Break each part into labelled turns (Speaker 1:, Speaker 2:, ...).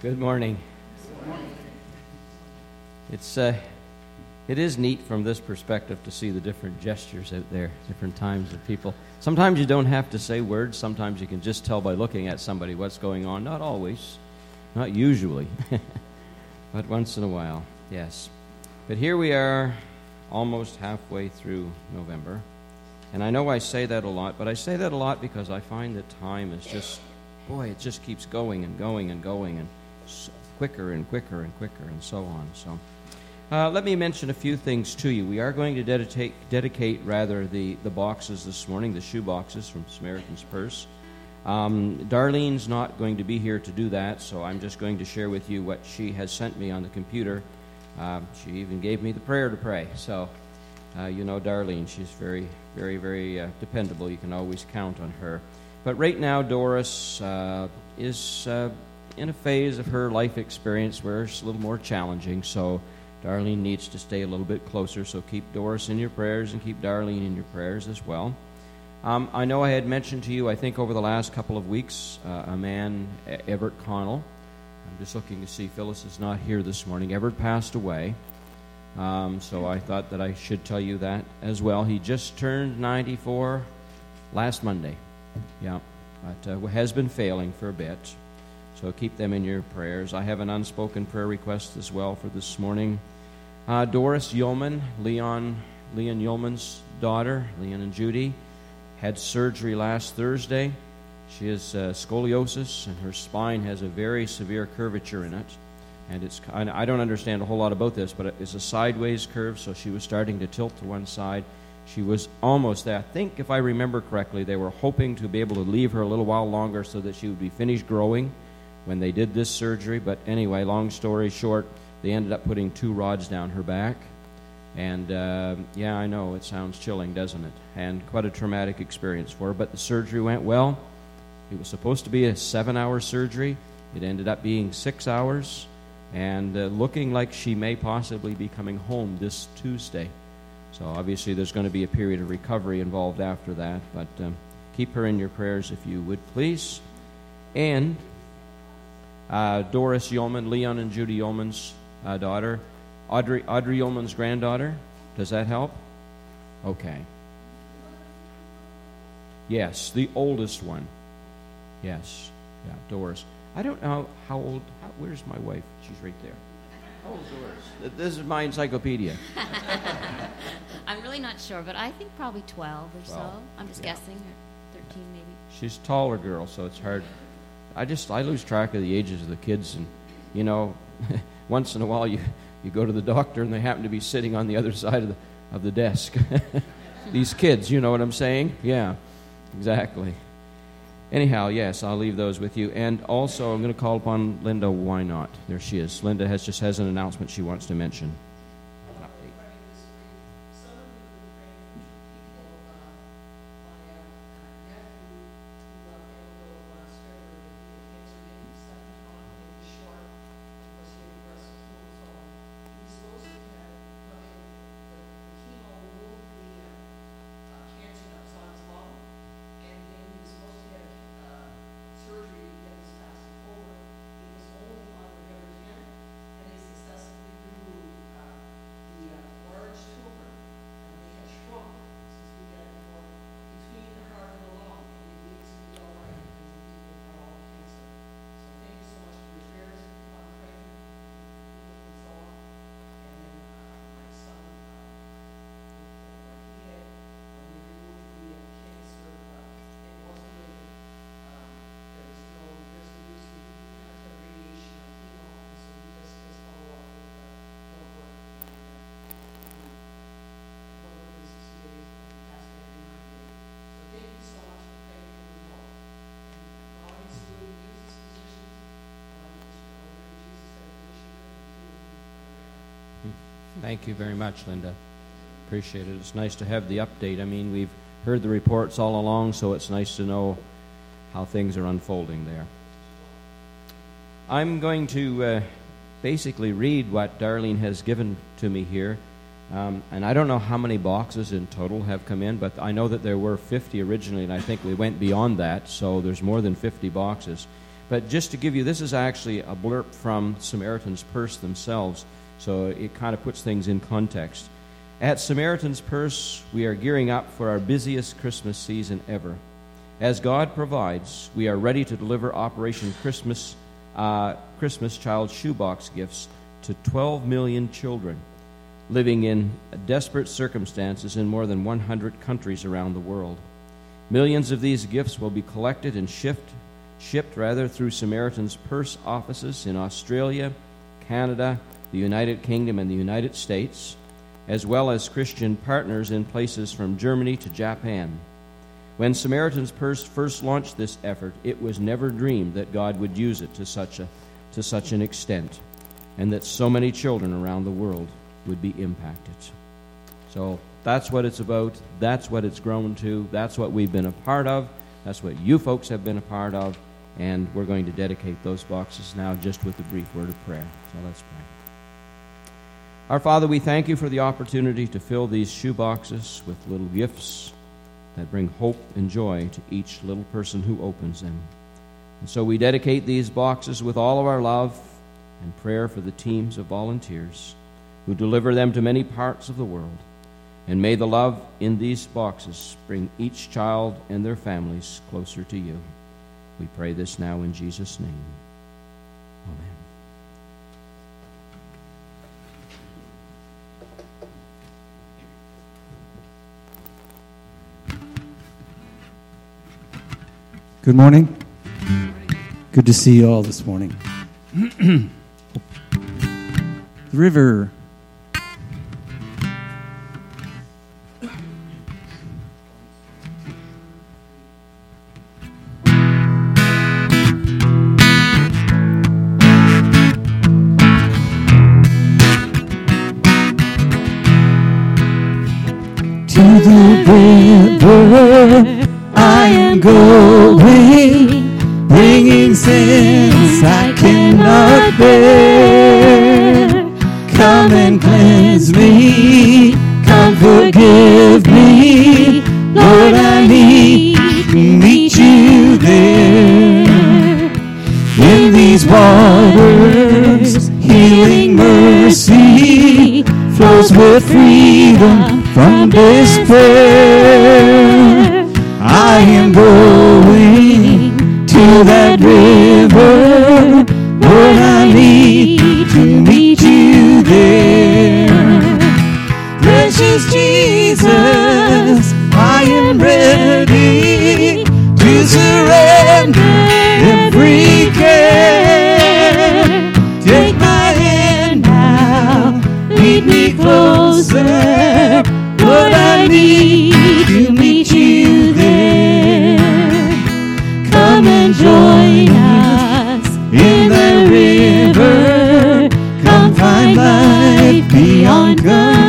Speaker 1: Good morning. It is neat from this perspective to see the different gestures out there, different times of people. Sometimes you don't have to say words. Sometimes you can just tell by looking at somebody what's going on. Not always, not usually, but once in a while, yes. But here we are, almost halfway through November. And I know I say that a lot, but I say that a lot because I find that time is just, it just keeps going and going and going, and quicker and quicker and quicker and so on. So let me mention a few things to you. We are going to dedicate the boxes this morning, the shoe boxes from Samaritan's Purse. Darlene's not going to be here to do that, so I'm just going to share with you what she has sent me on the computer. She even gave me the prayer to pray. So, you know Darlene, she's very, very, very dependable. You can always count on her. But right now, Doris is in a phase of her life experience where it's a little more challenging, so Darlene needs to stay a little bit closer, so keep Doris in your prayers and keep Darlene in your prayers as well. I know I had mentioned to you, I think over the last couple of weeks, a man, Everett Connell. I'm just looking to see, Phyllis is not here this morning. Everett passed away, so I thought that I should tell you that as well. He just turned 94 last Monday. Yeah, but has been failing for a bit. So keep them in your prayers. I have an unspoken prayer request as well for this morning. Doris Yeoman, Leon Yeoman's daughter, Leon and Judy, had surgery last Thursday. She has scoliosis, and her spine has a very severe curvature in it. And I don't understand a whole lot about this, but it's a sideways curve, so she was starting to tilt to one side. She was almost there. I think, if I remember correctly, they were hoping to be able to leave her a little while longer so that she would be finished growing when they did this surgery. But anyway, long story short, they ended up putting 2 rods down her back. And yeah, I know, it sounds chilling, doesn't it? And quite a traumatic experience for her. But the surgery went well. It was supposed to be a 7-hour surgery. It ended up being 6 hours. And looking like she may possibly be coming home this Tuesday. So obviously there's going to be a period of recovery involved after that. But keep her in your prayers if you would, please. And Doris Yeoman, Leon and Judy Yeoman's daughter, Audrey Yeoman's granddaughter. Does that help? Okay. Yes, the oldest one. Yes. Yeah, Doris. I don't know how old. Where's my wife? She's right there. How old is Doris? This is my encyclopedia.
Speaker 2: I'm really not sure, but I think probably 12 or 12. So. I'm just guessing, or 13 maybe.
Speaker 1: She's a taller girl, so it's hard. I lose track of the ages of the kids, and you know, once in a while you go to the doctor and they happen to be sitting on the other side of the desk. These kids, you know what I'm saying? Yeah, exactly. Anyhow, yes, I'll leave those with you. And also, I'm going to call upon Linda. Why not? There she is. Linda just has an announcement she wants to mention. Thank you very much, Linda. Appreciate it. It's nice to have the update. I mean, we've heard the reports all along, so it's nice to know how things are unfolding there. I'm going to basically read what Darlene has given to me here. And I don't know how many boxes in total have come in, but I know that there were 50 originally, and I think we went beyond that, so there's more than 50 boxes. But just to give you, this is actually a blurb from Samaritan's Purse themselves, so it kind of puts things in context. At Samaritan's Purse, we are gearing up for our busiest Christmas season ever. As God provides, we are ready to deliver Operation Christmas Child Shoebox gifts to 12 million children living in desperate circumstances in more than 100 countries around the world. Millions of these gifts will be collected and shipped through Samaritan's Purse offices in Australia, Canada, the United Kingdom, and the United States, as well as Christian partners in places from Germany to Japan. When Samaritan's Purse first launched this effort, it was never dreamed that God would use it to such an extent, and that so many children around the world would be impacted. So that's what it's about. That's what it's grown to. That's what we've been a part of. That's what you folks have been a part of. And we're going to dedicate those boxes now just with a brief word of prayer. So let's pray. Our Father, we thank you for the opportunity to fill these shoe boxes with little gifts that bring hope and joy to each little person who opens them. And so we dedicate these boxes with all of our love and prayer for the teams of volunteers who deliver them to many parts of the world. And may the love in these boxes bring each child and their families closer to you. We pray this now in Jesus' name. Amen.
Speaker 3: Good morning. Good to see you all this morning. The river. To the river I am going, bringing sins I cannot bear. Come and cleanse me, come forgive me, Lord, I need to meet you there. In these waters, healing mercy flows with freedom from despair. I am going to that river, Lord, I need to meet you there. Precious Jesus, I am ready to surrender every care. Take my hand now, lead me closer, Lord, I need to meet you there. Come and join us in the river. Come find life beyond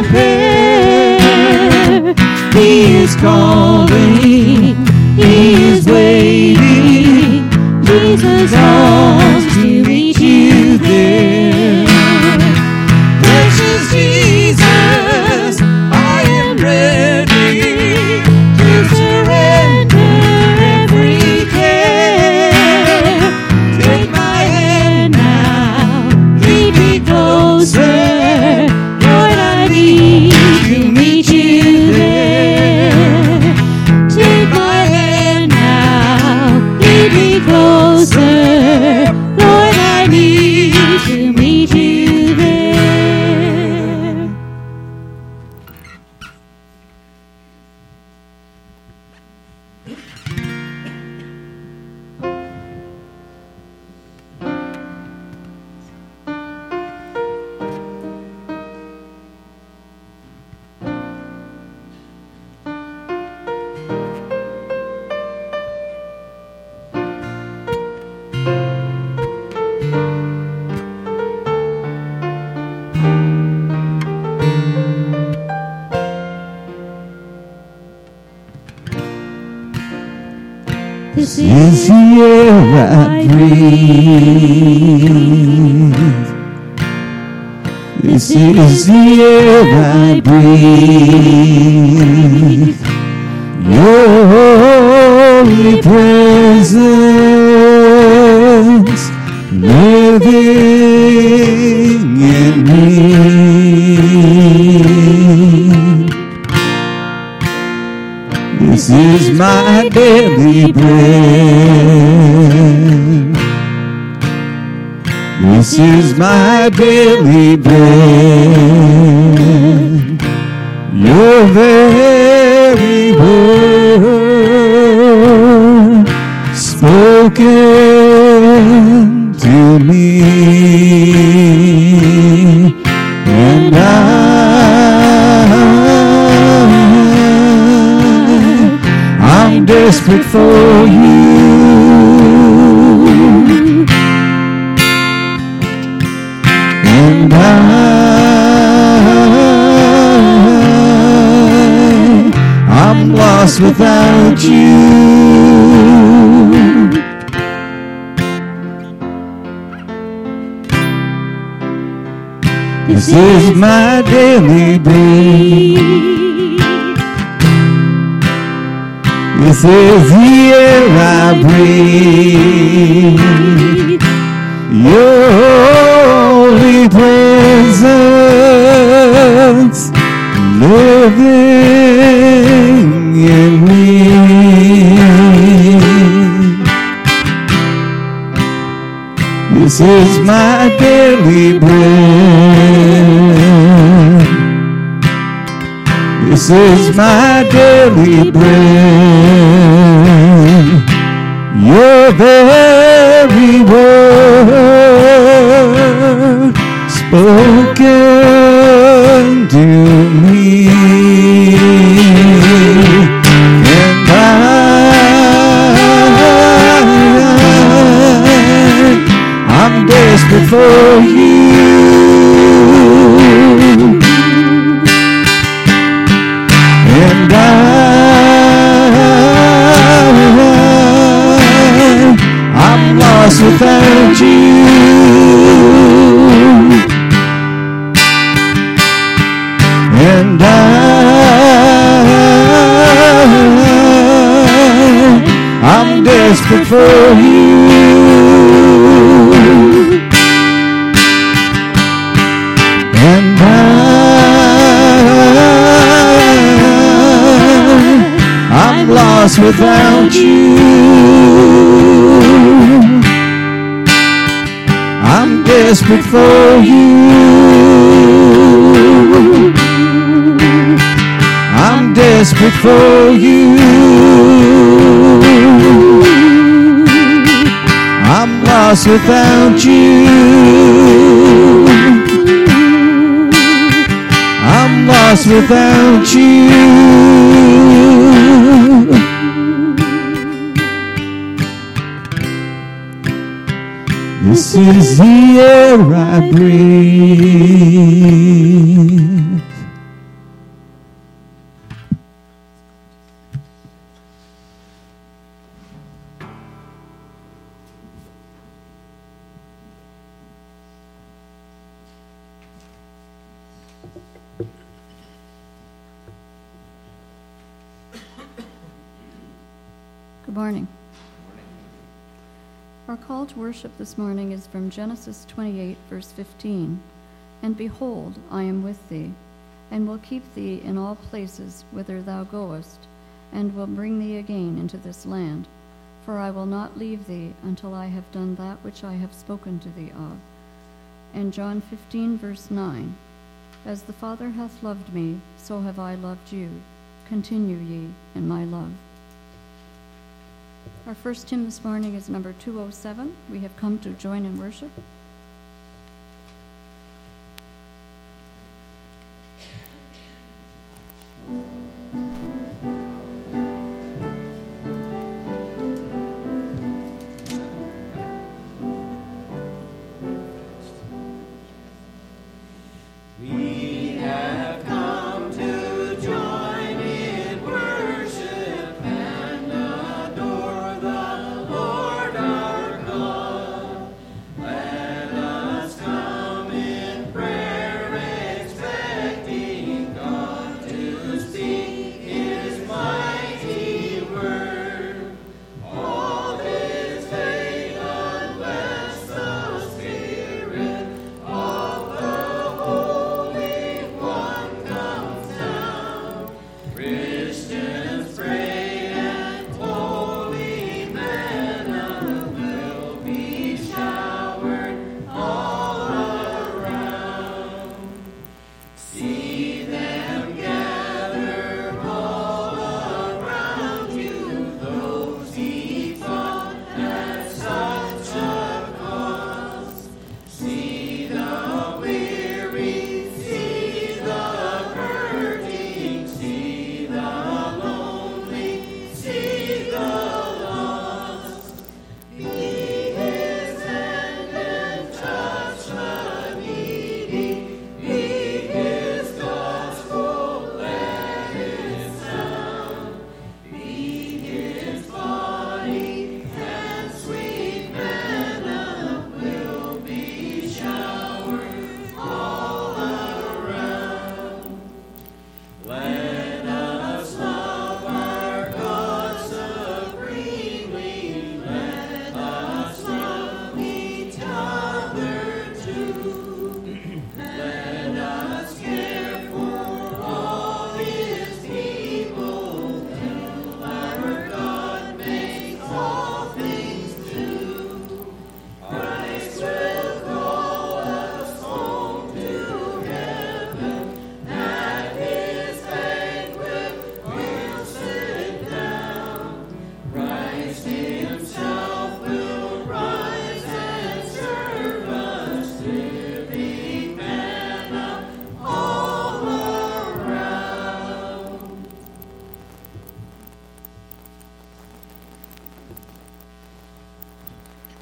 Speaker 3: compare. He is calling, He is waiting. Jesus longs to meet you there. Precious Jesus, I am ready to surrender every care. Take my hand now, lead me closer, Lord, I need to meet you there. Take my hand now, lead me closer, Lord, I need to meet you there. This is the air I breathe. This is the air I breathe. Your holy presence. living in me. This is my daily bread. This is my daily bread. Your very word spoken to me, and I'm desperate for you, and I'm lost without you. This is my daily bread. This is the air I breathe. Your holy presence living in me. This is my daily bread. This is my daily bread. Your very word spoken to me, and I'm desperate for you, and I'm lost without you, and I'm desperate for you, and I'm lost without you. I'm desperate for you. I'm desperate for you. I'm lost without you. I'm lost without you. This is the air I breathe.
Speaker 4: Good morning. Our call to worship this morning is from Genesis 28, verse 15. And behold, I am with thee, and will keep thee in all places whither thou goest, and will bring thee again into this land. For I will not leave thee until I have done that which I have spoken to thee of. And John 15, verse 9. As the Father hath loved me, so have I loved you. Continue ye in my love. Our first hymn this morning is number 207. We have come to join in worship.
Speaker 5: Let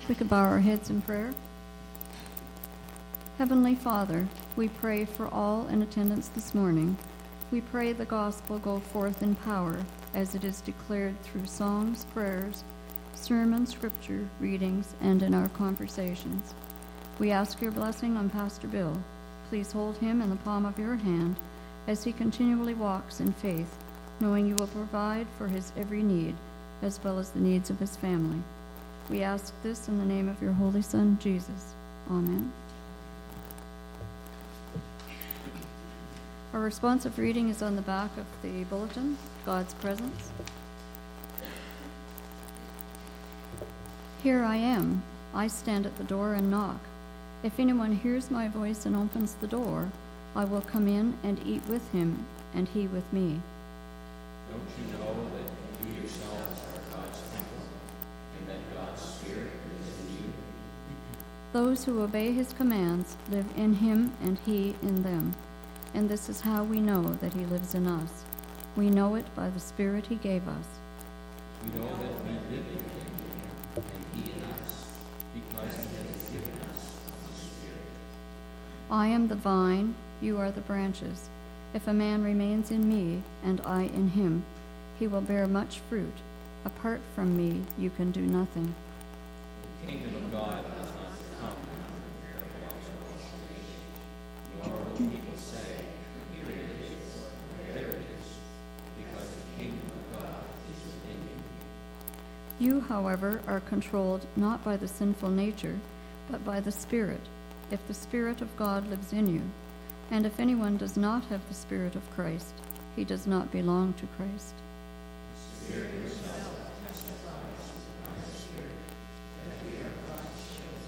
Speaker 4: We could bow our heads in prayer. Heavenly Father, we pray for all in attendance this morning. We pray the gospel go forth in power as it is declared through songs, prayers, sermons, scripture readings, and in our conversations. We ask your blessing on Pastor Bill. Please hold him in the palm of your hand as he continually walks in faith, knowing you will provide for his every need as well as the needs of his family. We ask this in the name of your Holy Son, Jesus. Amen. Our responsive reading is on the back of the bulletin, God's Presence. Here I am. I stand at the door and knock. If anyone hears my voice and opens the door, I will come in and eat with him, and he with me.
Speaker 1: Don't you know that you yourselves are God's temple, and that God's Spirit is in you?
Speaker 4: Those who obey his commands live in him and he in them. And this is how we know that he lives in us. We know it by the Spirit he gave us.
Speaker 1: We know that we live in him and he in us, because he has given us the Spirit.
Speaker 4: I am the vine, you are the branches. If a man remains in me, and I in him, he will bear much fruit. Apart from me, you can do nothing.
Speaker 1: The kingdom of God does not come with observation, nor will people say, here it is, or there it is, because the kingdom of God is within you.
Speaker 4: You, however, are controlled not by the sinful nature, but by the Spirit, if the Spirit of God lives in you. And if anyone does not have the Spirit of Christ, he does not belong to Christ.
Speaker 1: The Spirit himself testifies with our spirit that we are God's children.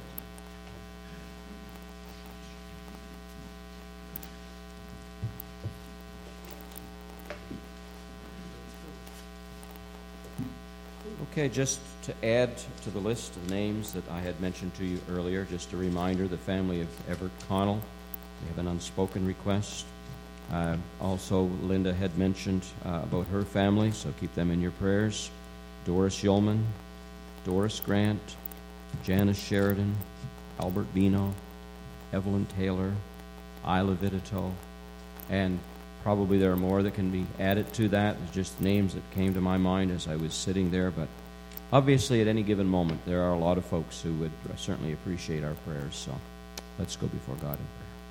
Speaker 1: Okay, just to add to the list of names that I had mentioned to you earlier, just a reminder, the family of Everett Connell. We have an unspoken request. Also, Linda had mentioned about her family, so keep them in your prayers. Doris Yeoman, Doris Grant, Janice Sheridan, Albert Bino, Evelyn Taylor, Isla Vitito, and probably there are more that can be added to that. It's just names that came to my mind as I was sitting there, but obviously at any given moment there are a lot of folks who would certainly appreciate our prayers, so let's go before God in prayer.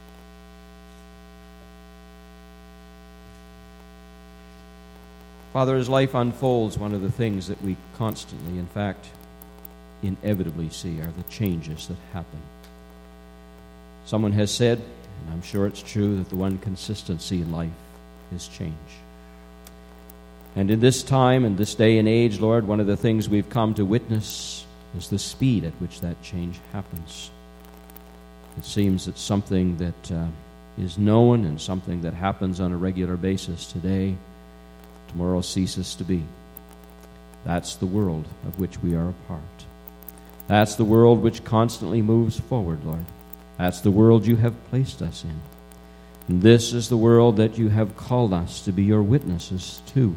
Speaker 1: Father, as life unfolds, one of the things that we constantly, in fact, inevitably see are the changes that happen. Someone has said, and I'm sure it's true, that the one consistency in life is change. And in this time and this day and age, Lord, one of the things we've come to witness is the speed at which that change happens. It seems that something that is known and something that happens on a regular basis today, tomorrow ceases to be. That's the world of which we are a part. That's the world which constantly moves forward, Lord. That's the world you have placed us in. And this is the world that you have called us to be your witnesses to.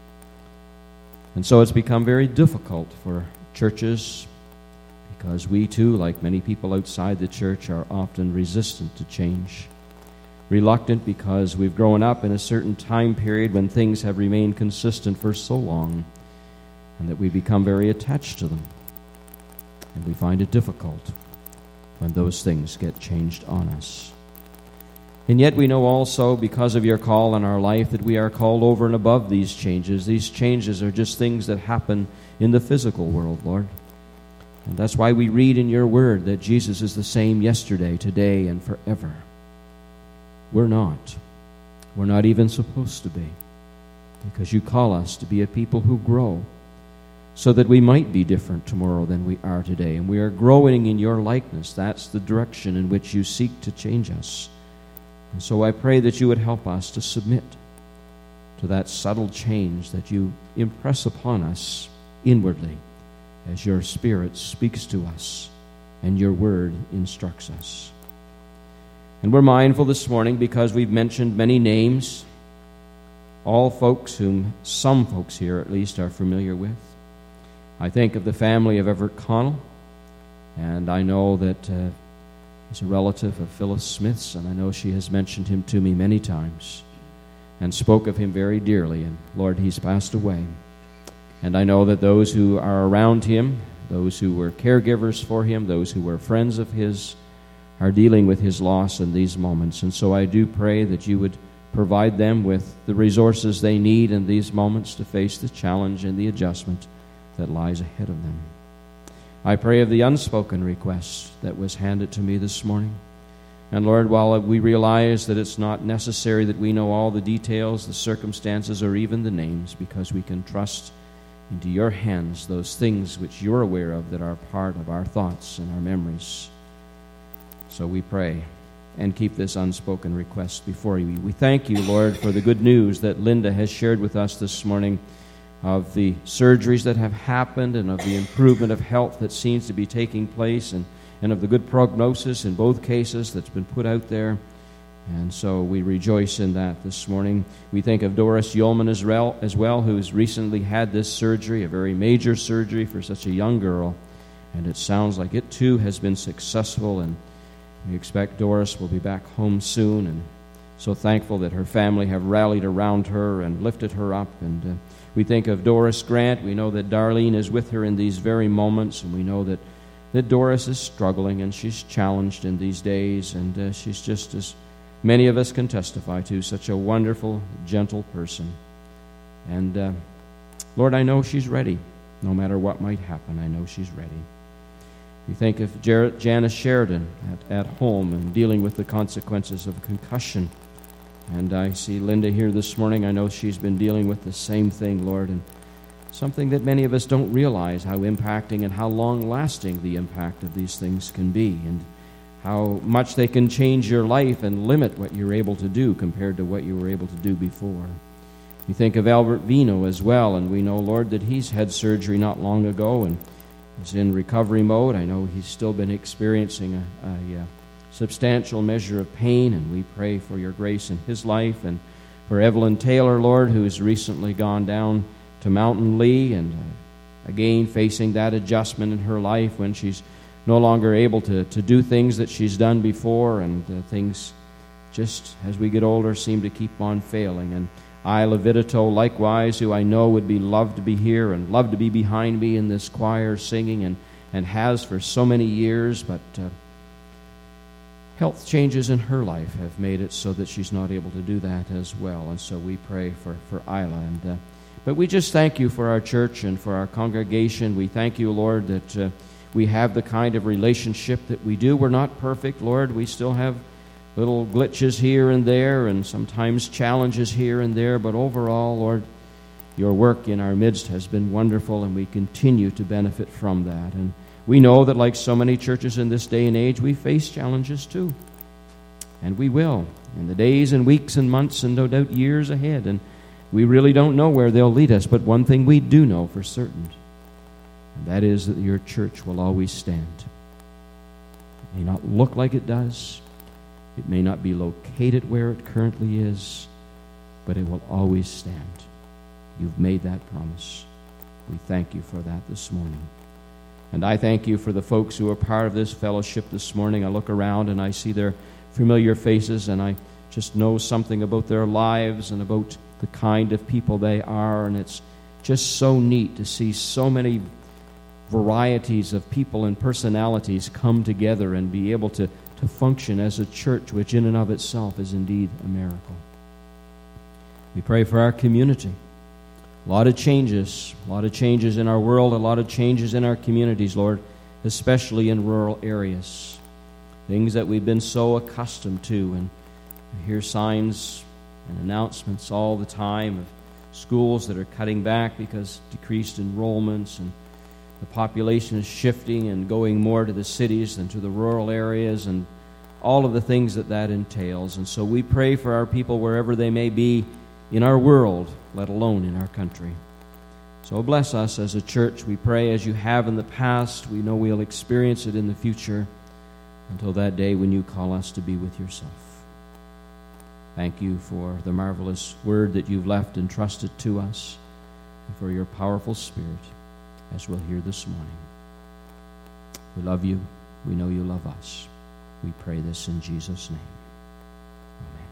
Speaker 1: And so it's become very difficult for churches because we too, like many people outside the church, are often resistant to change. Reluctant because we've grown up in a certain time period when things have remained consistent for so long, and that we become very attached to them. And we find it difficult when those things get changed on us. And yet we know also, because of your call on our life, that we are called over and above these changes. These changes are just things that happen in the physical world, Lord. And that's why we read in your word that Jesus is the same yesterday, today, and forever. We're not. We're not even supposed to be, because you call us to be a people who grow so that we might be different tomorrow than we are today. And we are growing in your likeness. That's the direction in which you seek to change us. And so I pray that you would help us to submit to that subtle change that you impress upon us inwardly as your Spirit speaks to us and your word instructs us. And we're mindful this morning because we've mentioned many names, all folks whom some folks here at least are familiar with. I think of the family of Everett Connell. And I know that he's a relative of Phyllis Smith's, and I know she has mentioned him to me many times and spoke of him very dearly. And Lord, he's passed away. And I know that those who are around him, those who were caregivers for him, those who were friends of his, are dealing with his loss in these moments. And so I do pray that you would provide them with the resources they need in these moments to face the challenge and the adjustment that lies ahead of them. I pray of the unspoken request that was handed to me this morning. And Lord, while we realize that it's not necessary that we know all the details, the circumstances, or even the names, because we can trust into your hands those things which you're aware of that are part of our thoughts and our memories. So we pray and keep this unspoken request before you. We thank you, Lord, for the good news that Linda has shared with us this morning of the surgeries that have happened and of the improvement of health that seems to be taking place and of the good prognosis in both cases that's been put out there. And so we rejoice in that this morning. We think of Doris Yeoman as well, who's recently had this surgery, a very major surgery for such a young girl. And it sounds like it too has been successful, and we expect Doris will be back home soon, and so thankful that her family have rallied around her and lifted her up. And we think of Doris Grant. We know that Darlene is with her in these very moments, and we know that Doris is struggling and she's challenged in these days, and she's just, as many of us can testify to, such a wonderful, gentle person. And Lord, I know she's ready. No matter what might happen, I know she's ready. We think of Janice Sheridan at home and dealing with the consequences of concussion. And I see Linda here this morning. I know she's been dealing with the same thing, Lord, and something that many of us don't realize how impacting and how long-lasting the impact of these things can be, and how much they can change your life and limit what you're able to do compared to what you were able to do before. We think of Albert Vino as well, and we know, Lord, that he's had surgery not long ago, and he's in recovery mode. I know he's still been experiencing a substantial measure of pain, and we pray for your grace in his life, and for Evelyn Taylor, Lord, who has recently gone down to Mountain Lee, and again facing that adjustment in her life when she's no longer able to do things that she's done before, and things just, as we get older, seem to keep on failing. And Isla Vidito, likewise, who I know would be loved to be here and loved to be behind me in this choir singing, and has for so many years, but health changes in her life have made it so that she's not able to do that as well. And so we pray for Isla. But we just thank you for our church and for our congregation. We thank you, Lord, that we have the kind of relationship that we do. We're not perfect, Lord. We still have little glitches here and there, and sometimes challenges here and there. But overall, Lord, your work in our midst has been wonderful, and we continue to benefit from that. And we know that, like so many churches in this day and age, we face challenges too. And we will in the days and weeks and months and no doubt years ahead. And we really don't know where they'll lead us, but one thing we do know for certain, and that is that your church will always stand. It may not look like it does. It may not be located where it currently is, but it will always stand. You've made that promise. We thank you for that this morning. And I thank you for the folks who are part of this fellowship this morning. I look around and I see their familiar faces, and I just know something about their lives and about the kind of people they are, and it's just so neat to see so many varieties of people and personalities come together and be able to function as a church, which in and of itself is indeed a miracle. We pray for our community. A lot of changes in our world, a lot of changes in our communities, Lord, especially in rural areas. Things that we've been so accustomed to, and we hear signs and announcements all the time of schools that are cutting back because decreased enrollments, and the population is shifting and going more to the cities than to the rural areas, and all of the things that entails. And so we pray for our people wherever they may be in our world, let alone in our country. So bless us as a church, we pray, as you have in the past. We know we'll experience it in the future until that day when you call us to be with yourself. Thank you for the marvelous word that you've left entrusted to us, and for your powerful Spirit, as we'll hear this morning. We love you. We know you love us. We pray this in Jesus' name. Amen.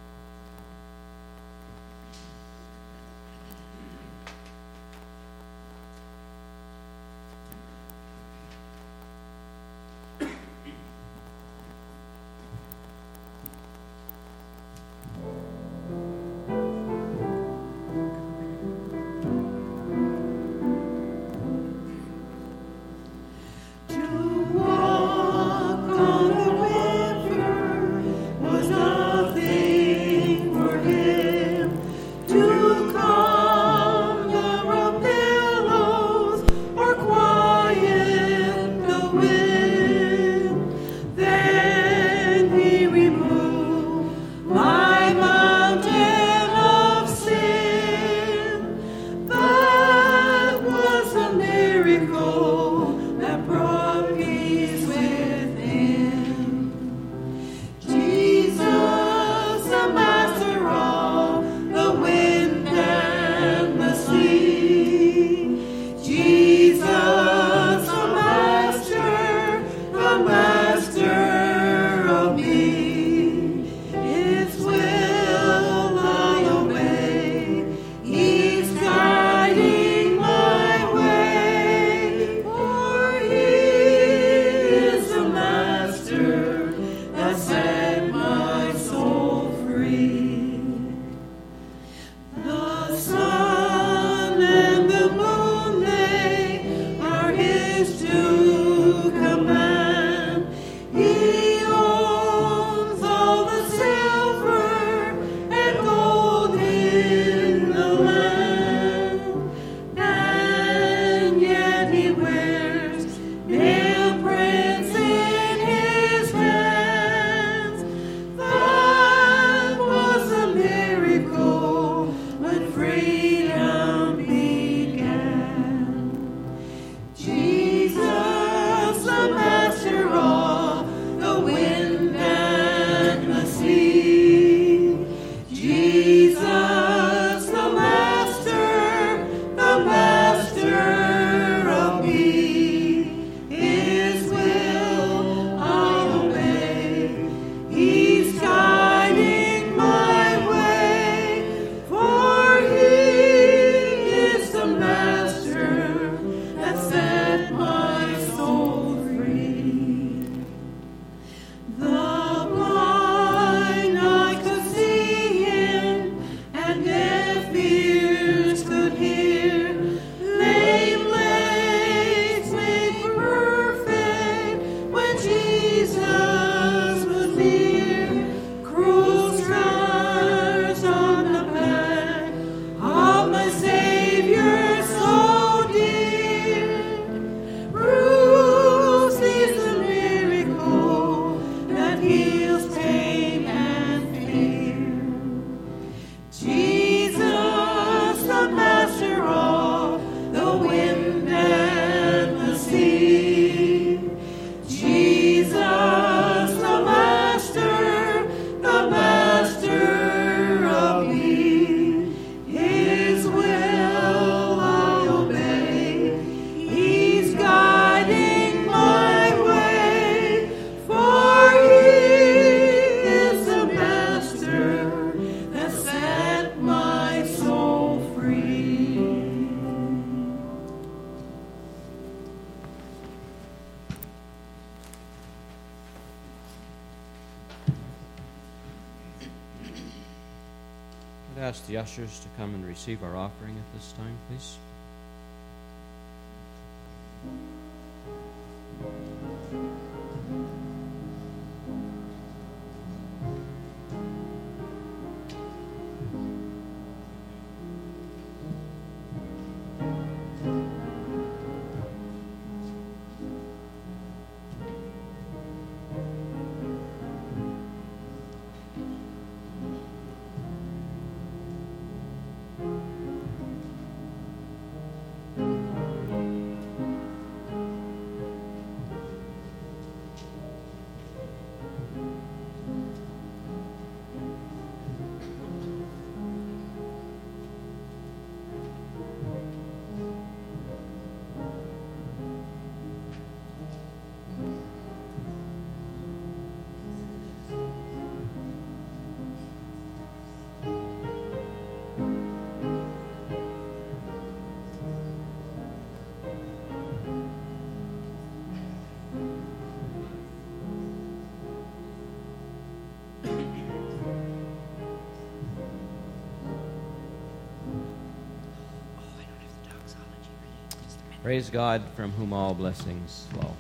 Speaker 1: I'd ask the ushers to come and receive our offering at this time, please. Praise God, from whom all blessings flow.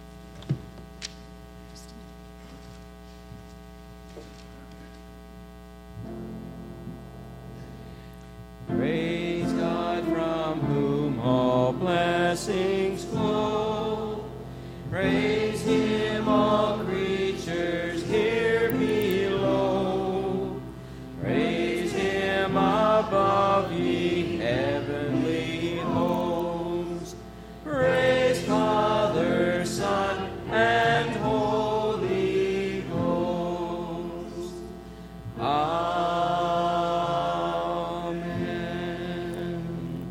Speaker 1: Praise God, from whom all blessings flow. Praise Him, all creatures here below. Praise Him above, ye heavenly hosts. Praise Father, Son, and Holy Ghost. Amen.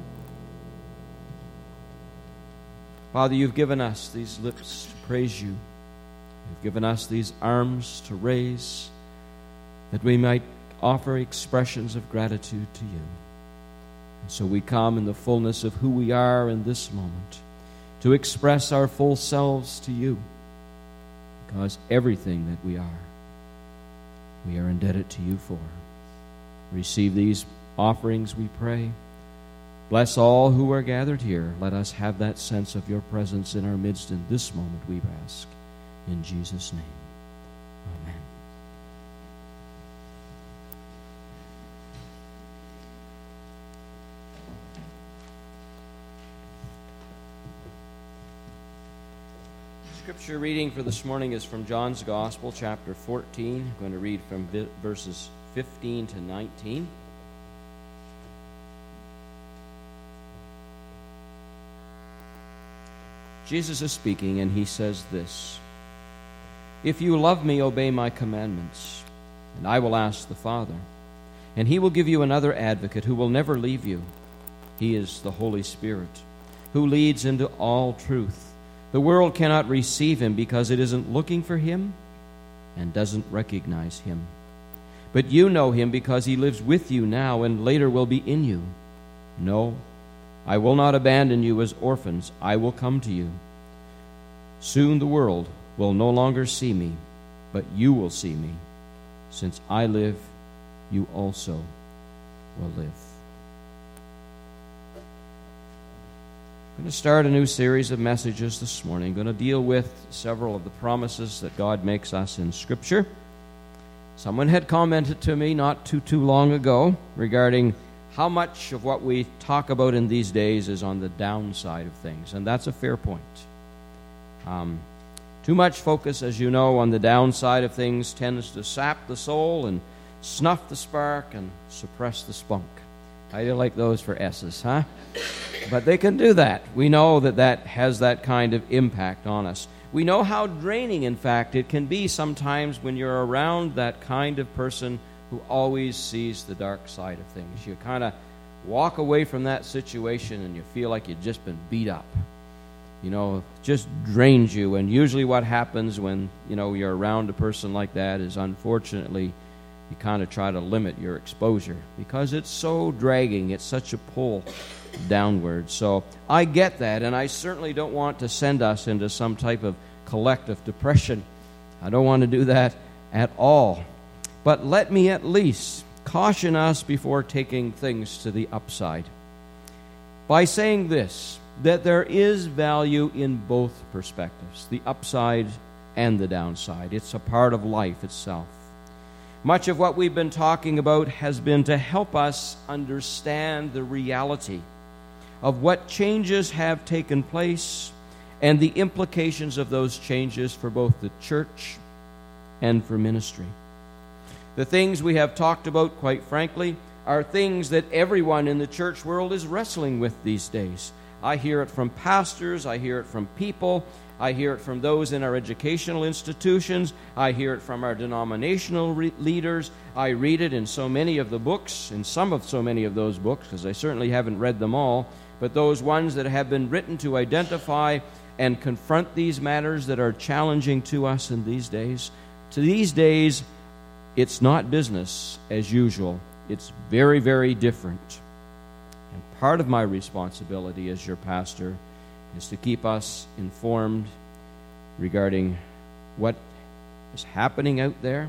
Speaker 1: Father, you've given us these lips to praise you. You've given us these arms to raise, that we might offer expressions of gratitude to you. And so we come in the fullness of who we are in this moment to express our full selves to you, because everything that we are indebted to you for. Receive these offerings, we pray. Bless all who are gathered here. Let us have that sense of your presence in our midst in this moment, we ask. In Jesus' name, amen. Scripture reading for this morning is from John's Gospel, chapter 14. I'm going to read from verses 15 to 19. Jesus is speaking, and he says this: "If you love me, obey my commandments, and I will ask the Father, and he will give you another advocate who will never leave you. He is the Holy Spirit, who leads into all truth. The world cannot receive him because it isn't looking for him and doesn't recognize him. But you know him because he lives with you now and later will be in you. No, I will not abandon you as orphans. I will come to you. Soon the world will no longer see me, but you will see me. Since I live, you also will live." I'm going to start a new series of messages this morning. I'm going to deal with several of the promises that God makes us in Scripture. Someone had commented to me not too long ago regarding how much of what we talk about in these days is on the downside of things, and that's a fair point. Too much focus, as you know, on the downside of things tends to sap the soul and snuff the spark and suppress the spunk. How do you like those for S's, huh? But they can do that. We know that that has that kind of impact on us. We know how draining, in fact, it can be sometimes when you're around that kind of person who always sees the dark side of things. You kind of walk away from that situation and you feel like you've just been beat up. You know, it just drains you. And usually what happens when, you're around a person like that is, unfortunately, you kind of try to limit your exposure because it's so dragging. It's such a pull downward. So I get that, and I certainly don't want to send us into some type of collective depression. I don't want to do that at all. But let me at least caution us before taking things to the upside by saying this, that there is value in both perspectives, the upside and the downside. It's a part of life itself. Much of what we've been talking about has been to help us understand the reality of what changes have taken place and the implications of those changes for both the church and for ministry. The things we have talked about, quite frankly, are things that everyone in the church world is wrestling with these days. I hear it from pastors, I hear it from people, I hear it from those in our educational institutions, I hear it from our denominational leaders, I read it in so many of the books, in some of so many of those books, because I certainly haven't read them all, but those ones that have been written to identify and confront these matters that are challenging to us in these days. To these days, it's not business as usual. It's very, very different. And part of my responsibility as your pastor is to keep us informed regarding what is happening out there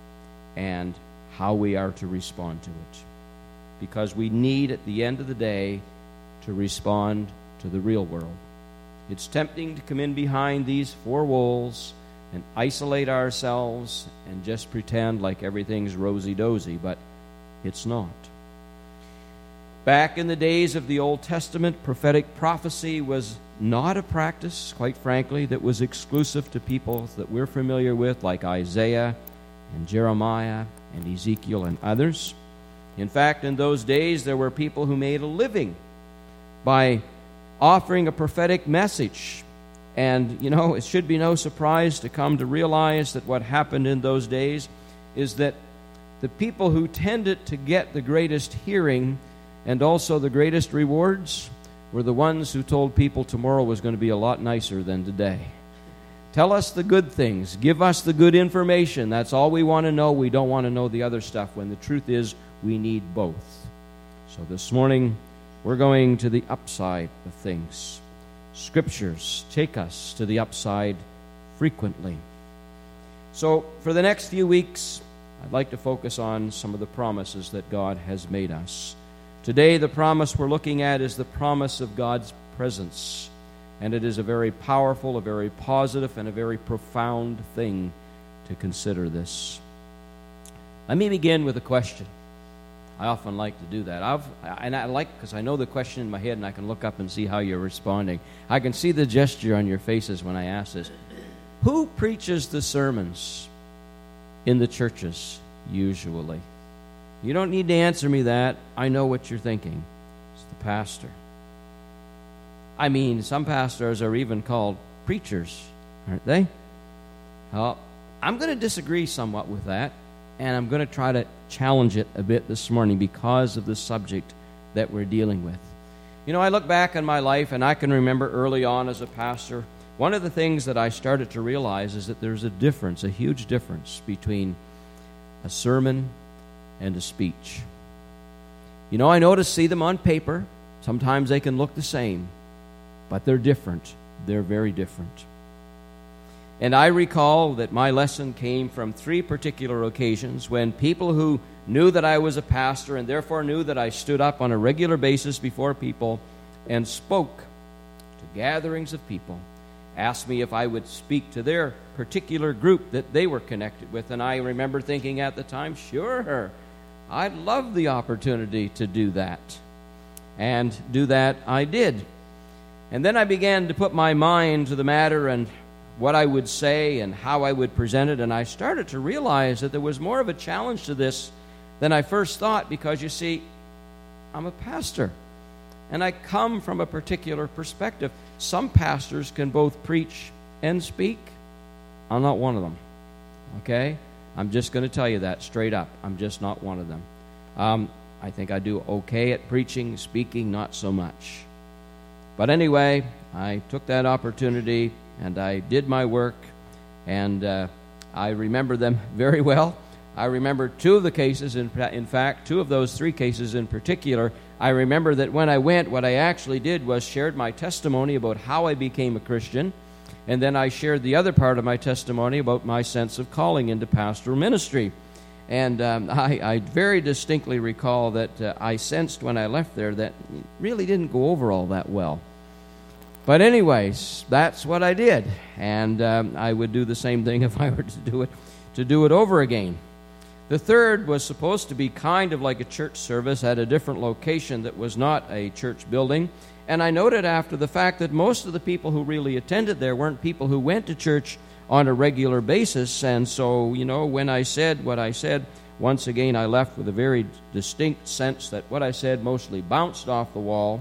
Speaker 1: and how we are to respond to it. Because we need, at the end of the day, to respond to the real world. It's tempting to come in behind these four walls and isolate ourselves and just pretend like everything's rosy-dozy, but it's not. Back in the days of the Old Testament, prophetic prophecy was not a practice, quite frankly, that was exclusive to people that we're familiar with, like Isaiah and Jeremiah and Ezekiel and others. In fact, in those days, there were people who made a living by offering a prophetic message. And, it should be no surprise to come to realize that what happened in those days is that the people who tended to get the greatest hearing and also the greatest rewards were the ones who told people tomorrow was going to be a lot nicer than today. Tell us the good things. Give us the good information. That's all we want to know. We don't want to know the other stuff, when the truth is we need both. So this morning, we're going to the upside of things. Scriptures take us to the upside frequently. So for the next few weeks, I'd like to focus on some of the promises that God has made us. Today, the promise we're looking at is the promise of God's presence. And it is a very powerful, a very positive, and a very profound thing to consider this. Let me begin with a question. I often like to do that. Because I know the question in my head, and I can look up and see how you're responding. I can see the gesture on your faces when I ask this. Who preaches the sermons in the churches, usually? You don't need to answer me that. I know what you're thinking. It's the pastor. I mean, some pastors are even called preachers, aren't they? Well, I'm going to disagree somewhat with that, and I'm going to try to challenge it a bit this morning because of the subject that we're dealing with. I look back on my life, and I can remember early on as a pastor, one of the things that I started to realize is that there's a difference, a huge difference between a sermon and a speech. I know to see them on paper. Sometimes they can look the same, but they're different. They're very different. And I recall that my lesson came from 3 particular occasions when people who knew that I was a pastor and therefore knew that I stood up on a regular basis before people and spoke to gatherings of people asked me if I would speak to their particular group that they were connected with. And I remember thinking at the time, sure, I'd love the opportunity to do that. And do that I did. And then I began to put my mind to the matter and what I would say and how I would present it, and I started to realize that there was more of a challenge to this than I first thought, because, you see, I'm a pastor, and I come from a particular perspective. Some pastors can both preach and speak. I'm not one of them, okay? I'm just going to tell you that straight up. I'm just not one of them. I think I do okay at preaching, speaking, not so much. But anyway, I took that opportunity and I did my work, and I remember them very well. I remember 2 of the cases, in fact, 2 of those 3 cases in particular. I remember that when I went, what I actually did was shared my testimony about how I became a Christian, and then I shared the other part of my testimony about my sense of calling into pastoral ministry. And I very distinctly recall that I sensed when I left there that it really didn't go over all that well. But anyways, that's what I did, and I would do the same thing if I were to do it over again. The third was supposed to be kind of like a church service at a different location that was not a church building, and I noted after the fact that most of the people who really attended there weren't people who went to church on a regular basis, and so, when I said what I said, once again I left with a very distinct sense that what I said mostly bounced off the wall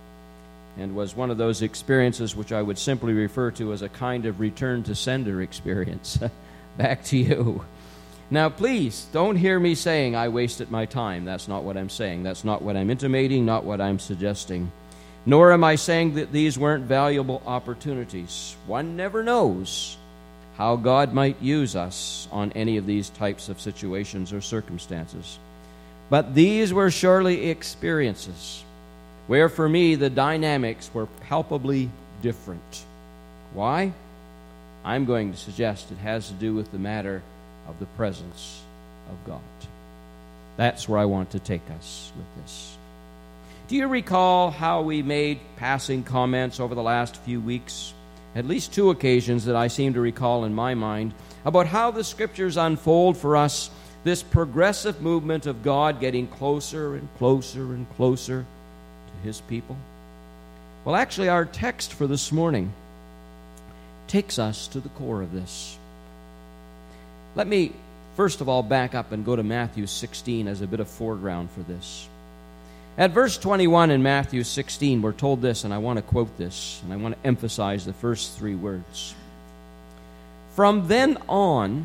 Speaker 1: and was one of those experiences which I would simply refer to as a kind of return to sender experience. Back to you. Now, please, don't hear me saying I wasted my time. That's not what I'm saying. That's not what I'm intimating, not what I'm suggesting. Nor am I saying that these weren't valuable opportunities. One never knows how God might use us on any of these types of situations or circumstances. But these were surely experiences where for me the dynamics were palpably different. Why? I'm going to suggest it has to do with the matter of the presence of God. That's where I want to take us with this. Do you recall how we made passing comments over the last few weeks? At least two occasions that I seem to recall in my mind about how the Scriptures unfold for us this progressive movement of God getting closer and closer and closer to His people. Well, actually, our text for this morning takes us to the core of this. Let me, first of all, back up and go to Matthew 16 as a bit of foreground for this. At verse 21 in Matthew 16, we're told this, and I want to quote this, and I want to emphasize the first three words. From then on,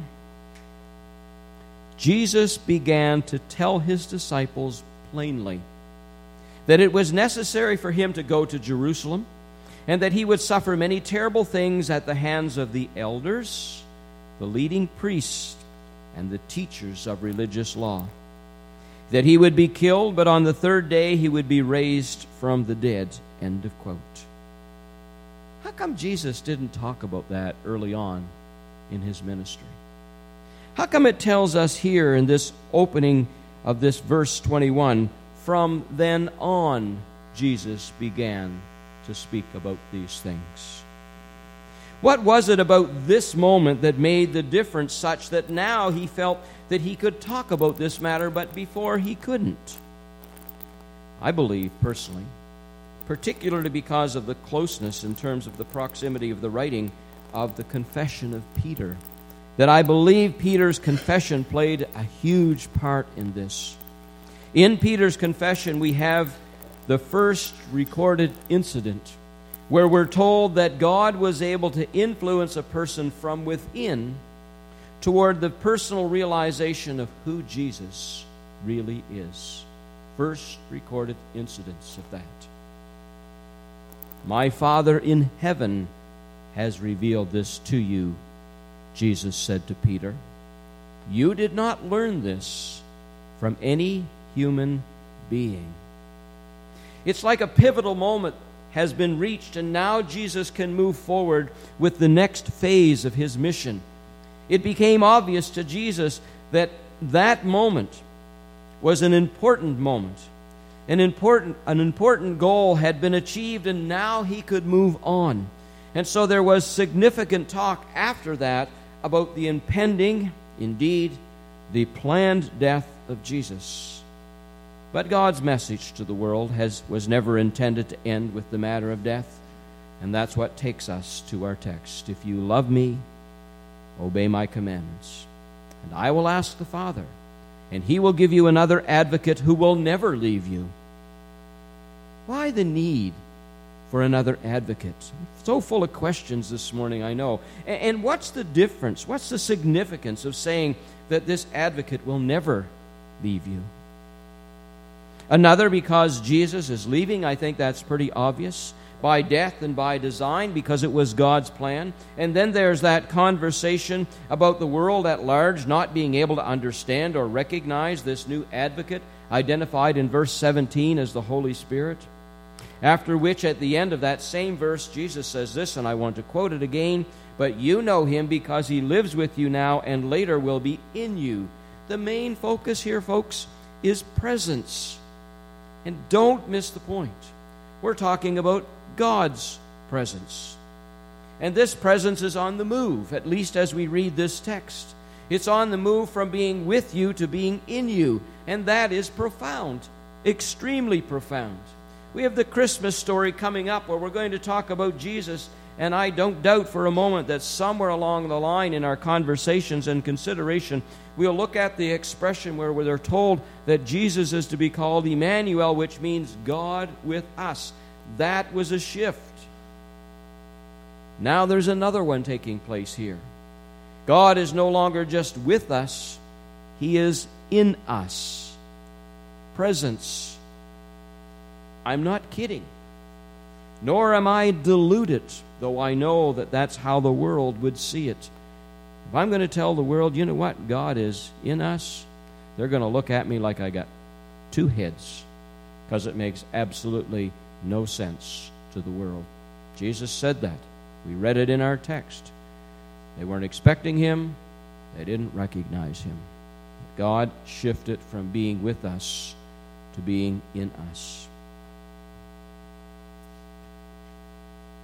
Speaker 1: Jesus began to tell His disciples plainly that it was necessary for Him to go to Jerusalem, and that He would suffer many terrible things at the hands of the elders, the leading priests, and the teachers of religious law. That He would be killed, but on the third day He would be raised from the dead. End of quote. How come Jesus didn't talk about that early on in His ministry? How come it tells us here in this opening of this verse 21, from then on Jesus began to speak about these things? What was it about this moment that made the difference such that now He felt that He could talk about this matter, but before He couldn't? I believe, personally, particularly because of the closeness in terms of the proximity of the writing of the confession of Peter, that I believe Peter's confession played a huge part in this. In Peter's confession, we have the first recorded incident where we're told that God was able to influence a person from within toward the personal realization of who Jesus really is. First recorded incidents of that. My Father in heaven has revealed this to you, Jesus said to Peter. You did not learn this from any human being. It's like a pivotal moment has been reached, and now Jesus can move forward with the next phase of His mission. It became obvious to Jesus that that moment was an important moment. An important goal had been achieved, and now He could move on. And so there was significant talk after that about the impending, indeed, the planned death of Jesus. But God's message to the world was never intended to end with the matter of death. And that's what takes us to our text. If you love me, obey my commandments. And I will ask the Father, and He will give you another advocate who will never leave you. Why the need for another advocate? I'm so full of questions this morning, I know. And what's the difference? What's the significance of saying that this advocate will never leave you? Another, because Jesus is leaving. I think that's pretty obvious. By death and by design, because it was God's plan. And then there's that conversation about the world at large not being able to understand or recognize this new advocate, identified in verse 17 as the Holy Spirit. After which, at the end of that same verse, Jesus says this, and I want to quote it again, but you know Him because He lives with you now and later will be in you. The main focus here, folks, is presence. And don't miss the point. We're talking about God's presence. And this presence is on the move, at least as we read this text. It's on the move from being with you to being in you. And that is profound, extremely profound. We have the Christmas story coming up where we're going to talk about Jesus. And I don't doubt for a moment that somewhere along the line in our conversations and consideration, we'll look at the expression where they're told that Jesus is to be called Emmanuel, which means God with us. That was a shift. Now there's another one taking place here. God is no longer just with us, He is in us. Presence. I'm not kidding. Nor am I deluded, though I know that that's how the world would see it. If I'm going to tell the world, you know what, God is in us, they're going to look at me like I got two heads, because it makes absolutely no sense to the world. Jesus said that. We read it in our text. They weren't expecting Him. They didn't recognize Him. God shifted from being with us to being in us.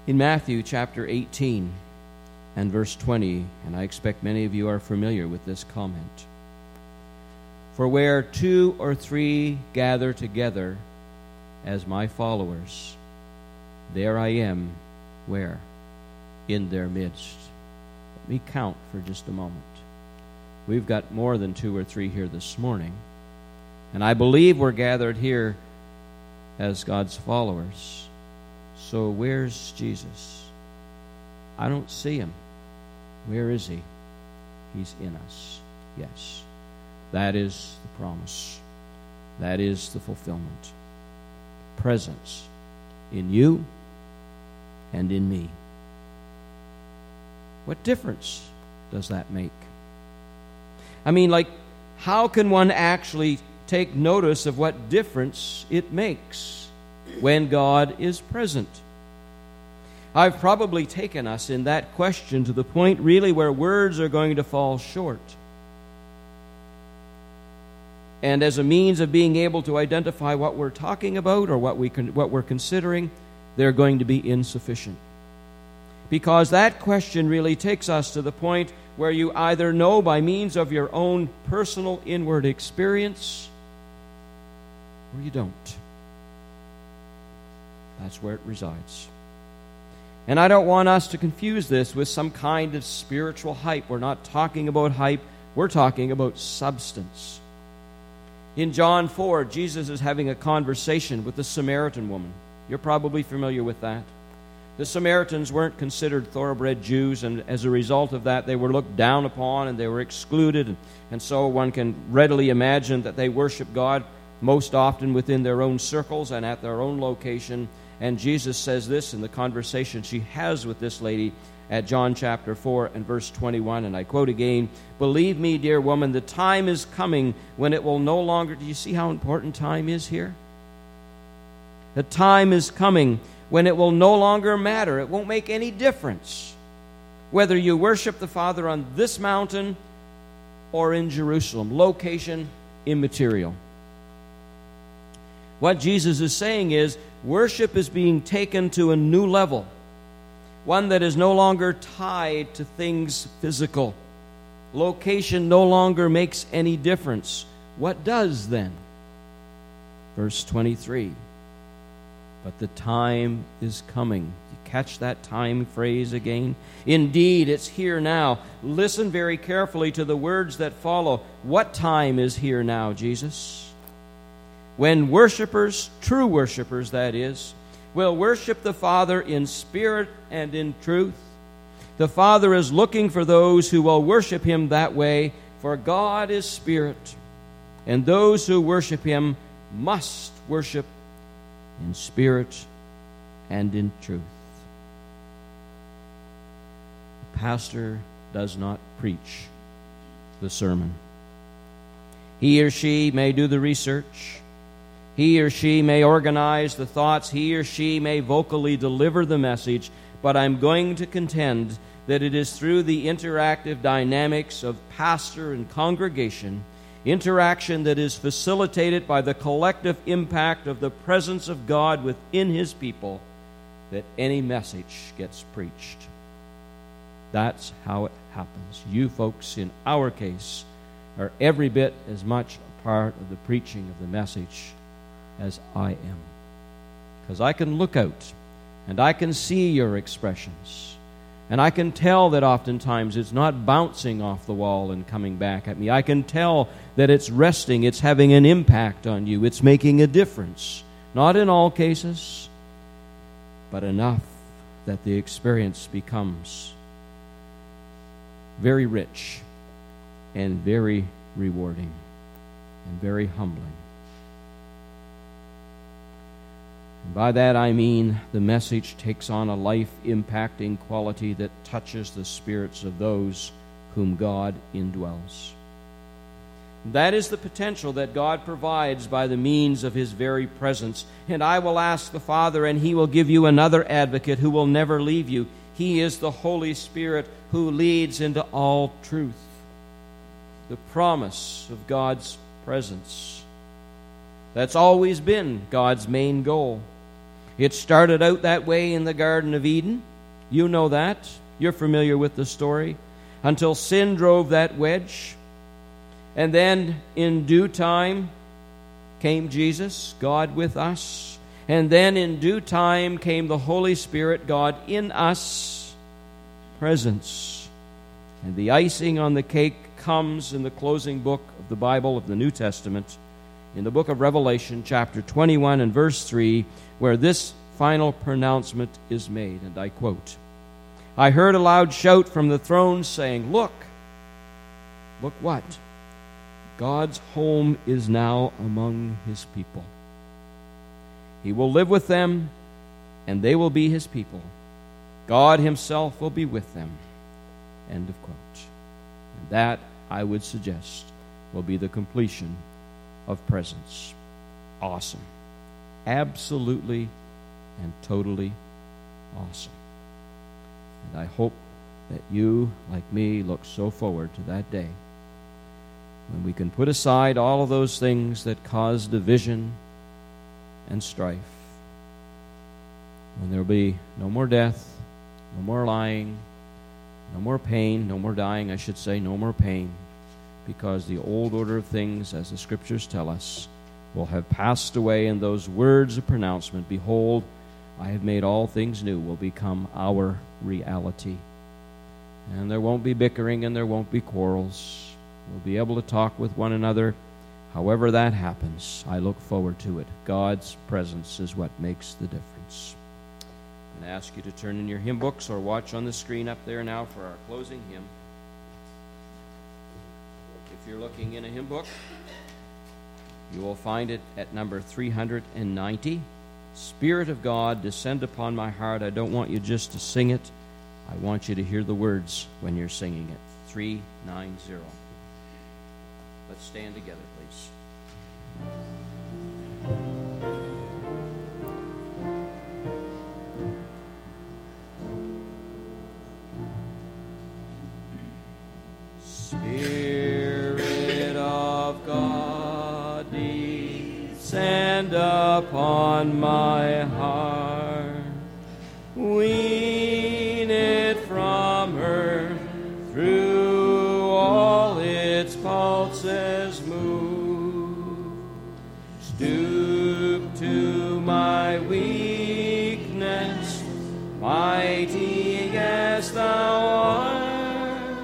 Speaker 1: In Matthew chapter 18 and verse 20, and I expect many of you are familiar with this comment, "For where 2 or 3 gather together as my followers, there I am," where? In their midst. Let me count for just a moment. We've got more than 2 or 3 here this morning, and I believe we're gathered here as God's followers. So where's Jesus? I don't see him. Where is he? He's in us. Yes. That is the promise. That is the fulfillment. Presence in you and in me. What difference does that make? I mean, how can one actually take notice of what difference it makes when God is present? I've probably taken us in that question to the point really where words are going to fall short. And as a means of being able to identify what we're talking about or what we're considering, they're going to be insufficient. Because that question really takes us to the point where you either know by means of your own personal inward experience or you don't. That's where it resides. And I don't want us to confuse this with some kind of spiritual hype. We're not talking about hype. We're talking about substance. In John 4, Jesus is having a conversation with the Samaritan woman. You're probably familiar with that. The Samaritans weren't considered thoroughbred Jews, and as a result of that, they were looked down upon and they were excluded. And so one can readily imagine that they worship God most often within their own circles and at their own location. And Jesus says this in the conversation she has with this lady at John chapter 4 and verse 21, and I quote again, "Believe me, dear woman, the time is coming when it will no longer..." Do you see how important time is here? The time is coming when it will no longer matter. It won't make any difference whether you worship the Father on this mountain or in Jerusalem. Location immaterial. What Jesus is saying is worship is being taken to a new level, one that is no longer tied to things physical. Location no longer makes any difference. What does then? Verse 23. "But the time is coming." You catch that time phrase again? Indeed, it's here now. Listen very carefully to the words that follow. What time is here now, Jesus? When worshipers, true worshipers that is, will worship the Father in spirit and in truth. The Father is looking for those who will worship him that way, for God is spirit, and those who worship him must worship in spirit and in truth. The pastor does not preach the sermon. He or she may do the research. He or she may organize the thoughts. He or she may vocally deliver the message. But I'm going to contend that it is through the interactive dynamics of pastor and congregation, interaction that is facilitated by the collective impact of the presence of God within his people, that any message gets preached. That's how it happens. You folks, in our case, are every bit as much a part of the preaching of the message as I am. Because I can look out and I can see your expressions. And I can tell that oftentimes it's not bouncing off the wall and coming back at me. I can tell that it's resting, it's having an impact on you, it's making a difference. Not in all cases, but enough that the experience becomes very rich and very rewarding and very humbling. And by that I mean the message takes on a life-impacting quality that touches the spirits of those whom God indwells. That is the potential that God provides by the means of his very presence. And I will ask the Father, and he will give you another advocate who will never leave you. He is the Holy Spirit who leads into all truth. The promise of God's presence. That's always been God's main goal. It started out that way in the Garden of Eden. You know that. You're familiar with the story. Until sin drove that wedge. And then in due time came Jesus, God with us. And then in due time came the Holy Spirit, God in us, presence. And the icing on the cake comes in the closing book of the Bible of the New Testament, in the book of Revelation, chapter 21 and verse 3, where this final pronouncement is made, and I quote, "I heard a loud shout from the throne saying, 'Look, look what? God's home is now among his people. He will live with them, and they will be his people. God himself will be with them.'" End of quote. And that, I would suggest, will be the completion of presence. Awesome. Absolutely and totally awesome. And I hope that you, like me, look so forward to that day when we can put aside all of those things that cause division and strife. When there will be no more death, no more lying, no more pain, no more dying, I should say, no more pain, because the old order of things, as the Scriptures tell us, will have passed away, and those words of pronouncement, "Behold, I have made all things new," will become our reality. And there won't be bickering and there won't be quarrels. We'll be able to talk with one another. However that happens, I look forward to it. God's presence is what makes the difference. I'm going to ask you to turn in your hymn books or watch on the screen up there now for our closing hymn. If you're looking in a hymn book, you will find it at number 390. "Spirit of God, descend upon my heart." I don't want you just to sing it. I want you to hear the words when you're singing it. 390. Let's stand together, please. Spirit of God, descend upon my heart. Wean it from earth, through all its pulses move. Stoop to my weakness, mighty as thou art,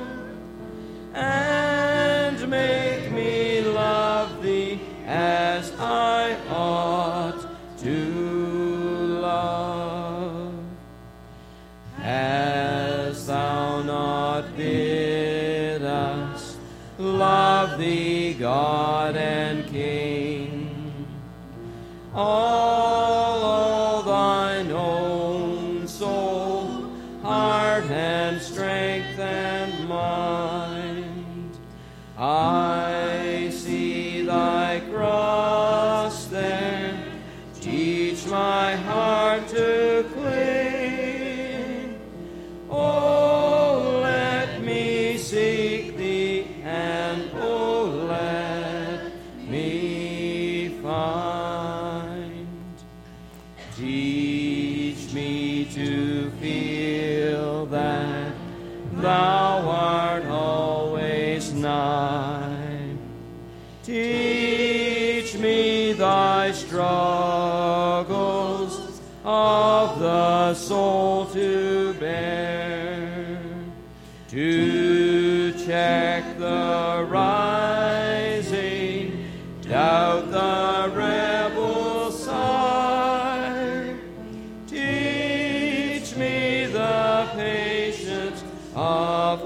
Speaker 1: and make me love thee as I ought to love. Hast thou not bid us love thee, God and King? All thine own soul, heart and strength and mind. I see thy cross there, teach my heart to cling. Oh, let me seek thee, and oh, let me find. Teach me to feel that thou art always nigh. Teach me thy struggles of the soul to bear, to check the rising doubt, the rebel side. Teach me the patience of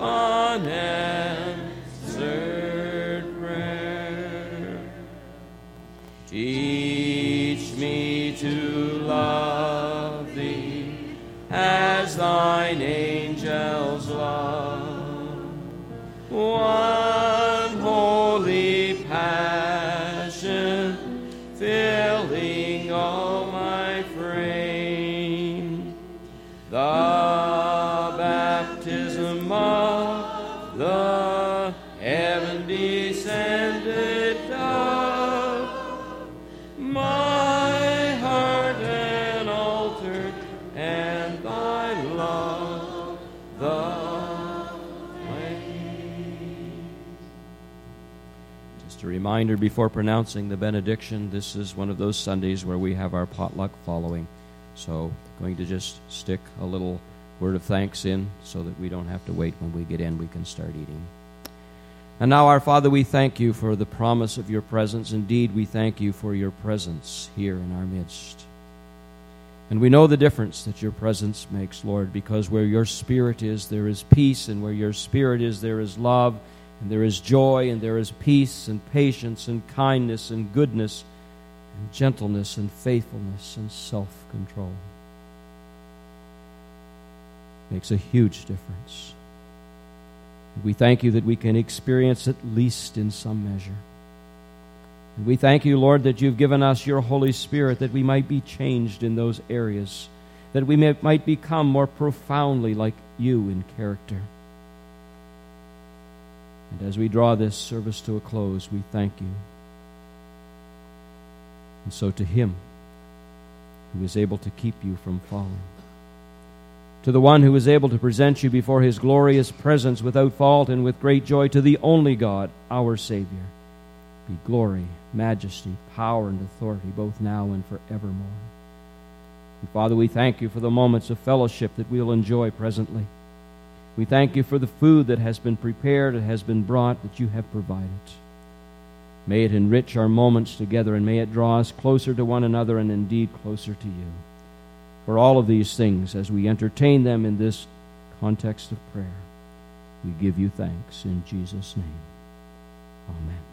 Speaker 1: unanswered prayer. Teach me to love thee as thine angels love. One holy passion filling all my frame. The baptism of the heaven descended dove. My heart and all Just a reminder before pronouncing the benediction, this is one of those Sundays where we have our potluck following. So going to just stick a little word of thanks in so that we don't have to wait when we get in. We can start eating. And now, our Father, we thank you for the promise of your presence. Indeed, we thank you for your presence here in our midst. And we know the difference that your presence makes, Lord, because where your Spirit is, there is peace, and where your Spirit is, there is love, and there is joy, and there is peace, and patience, and kindness, and goodness, and gentleness, and faithfulness, and self-control. Makes a huge difference. And we thank you that we can experience at least in some measure. And we thank you, Lord, that you've given us your Holy Spirit, that we might be changed in those areas, that we might become more profoundly like you in character. And as we draw this service to a close, we thank you. And so to him who is able to keep you from falling, to the one who is able to present you before his glorious presence without fault and with great joy, to the only God, our Savior, be glory, majesty, power, and authority, both now and forevermore. And Father, we thank you for the moments of fellowship that we'll enjoy presently. We thank you for the food that has been prepared, that has been brought, that you have provided. May it enrich our moments together, and may it draw us closer to one another and indeed closer to you. For all of these things, as we entertain them in this context of prayer, we give you thanks in Jesus' name. Amen.